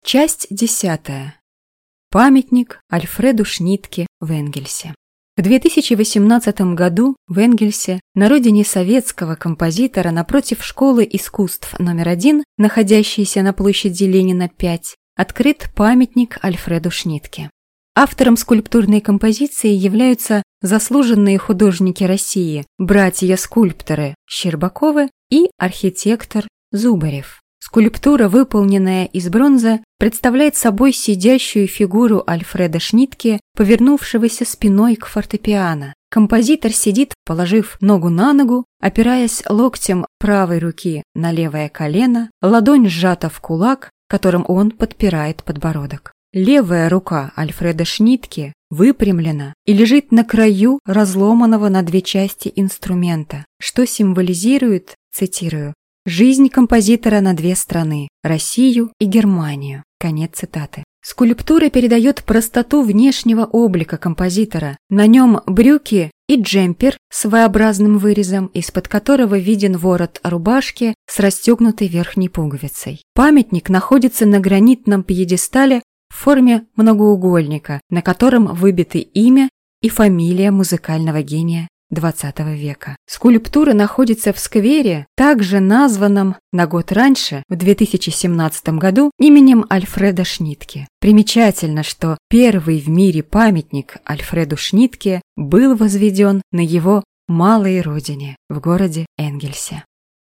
Часть 10. Памятник Альфреду Шнитке в Энгельсе. В 2018 году в Энгельсе, на родине советского композитора, напротив школы искусств номер 1, находящейся на площади Ленина 5, открыт памятник Альфреду Шнитке. Автором скульптурной композиции являются заслуженные художники России, братья-скульпторы Щербаковы и архитектор Зубарев. Скульптура, выполненная из бронзы, представляет собой сидящую фигуру Альфреда Шнитке, повернувшегося спиной к фортепиано. Композитор сидит, положив ногу на ногу, опираясь локтем правой руки на левое колено, ладонь сжата в кулак, которым он подпирает подбородок. Левая рука Альфреда Шнитке выпрямлена и лежит на краю разломанного на две части инструмента, что символизирует, цитирую, «жизнь композитора на две страны – Россию и Германию». Конец цитаты. Скульптура передает простоту внешнего облика композитора. На нем брюки и джемпер с V-образным вырезом, из-под которого виден ворот рубашки с расстегнутой верхней пуговицей. Памятник находится на гранитном пьедестале в форме многоугольника, на котором выбиты имя и фамилия музыкального гения XX века. Скульптура находится в сквере, также названном на год раньше, в 2017 году, именем Альфреда Шнитке. Примечательно, что первый в мире памятник Альфреду Шнитке был возведен на его малой родине, в городе Энгельсе.